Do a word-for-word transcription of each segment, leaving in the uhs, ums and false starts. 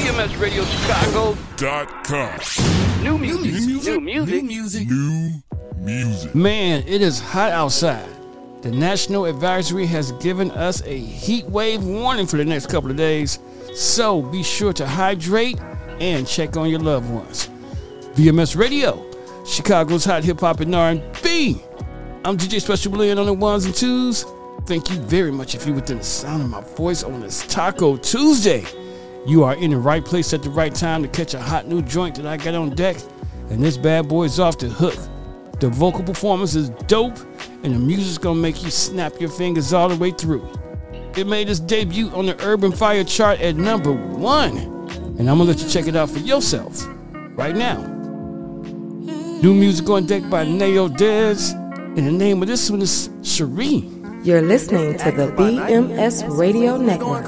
M S Radio Chicago dot com. New music. New music. New music. New music. New music. Man, it is hot outside. The National Advisory has given us a heat wave warning for the next couple of days, so be sure to hydrate and check on your loved ones. V M S Radio, Chicago's hot hip-hop and R and B. I'm D J Special Brilliant on the ones and twos. Thank you very much if you're within the sound of my voice on this Taco Tuesday. You are in the right place at the right time to catch a hot new joint that I got on deck, and this bad boy is off the hook. The vocal performance is dope, and the music's gonna make you snap your fingers all the way through. It made its debut on the Urban Fire chart at number one, and I'm gonna let you check it out for yourself right now. New music on deck by Neo Dez, and the name of this one is Cherie. You're listening to the B M S Radio Network.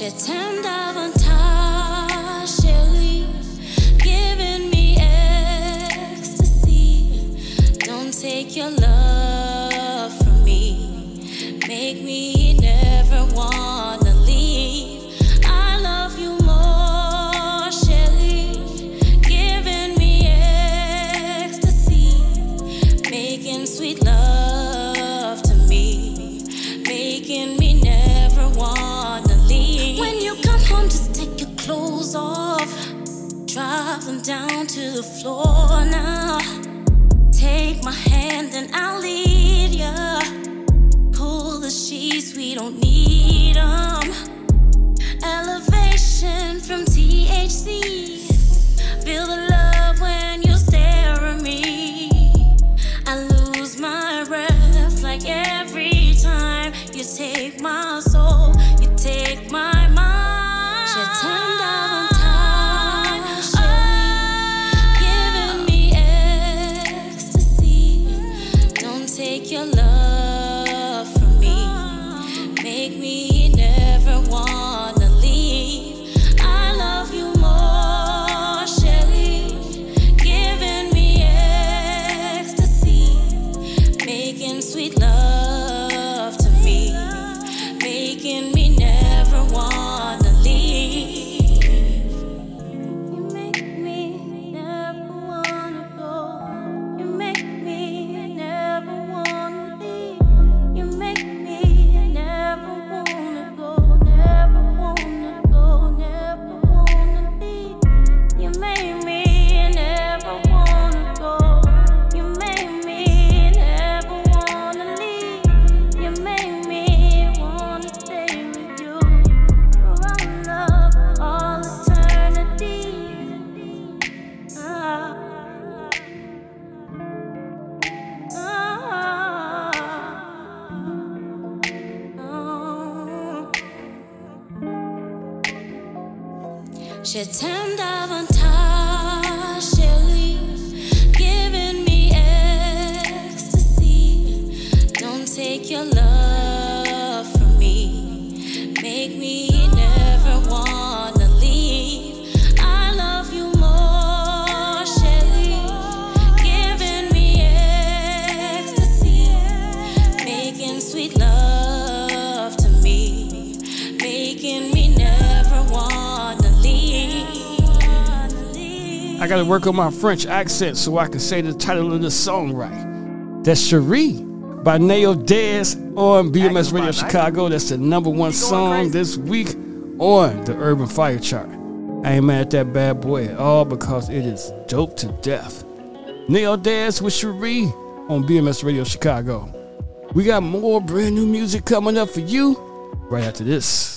Take your love from me, make me never wanna leave. I love you more, Shelly, giving me ecstasy, making sweet love to me, making me never wanna leave. When you come home, just take your clothes off, drop them down to the floor now. Take my hand and I'll lead ya. Pull the sheets, we don't need them. Elevation from T H C. Feel the love when you stare at me. I lose my breath like every time you take my soul, you take my mind. You're turned on time. Take your love from me, make me never wanna leave. I love you more, Shelly, giving me ecstasy, making sweet love to me, making me never wanna leave. You make me never wanna go. You make me never She turned avantage, Shelly, giving me ecstasy. Don't take your love from me, make me never wanna leave. I love you more, Shelly, giving me ecstasy, making sweet love to me, making me never wanna leave. I gotta work on my French accent so I can say the title of this song right. That's Cherie by Neo Dez on B M S Radio Chicago. That's the number one song this week on the Urban Fire chart. I ain't mad at that bad boy at all because it is dope to death. Neo Dez with Cherie on B M S Radio Chicago. We got more brand new music coming up for you right after this.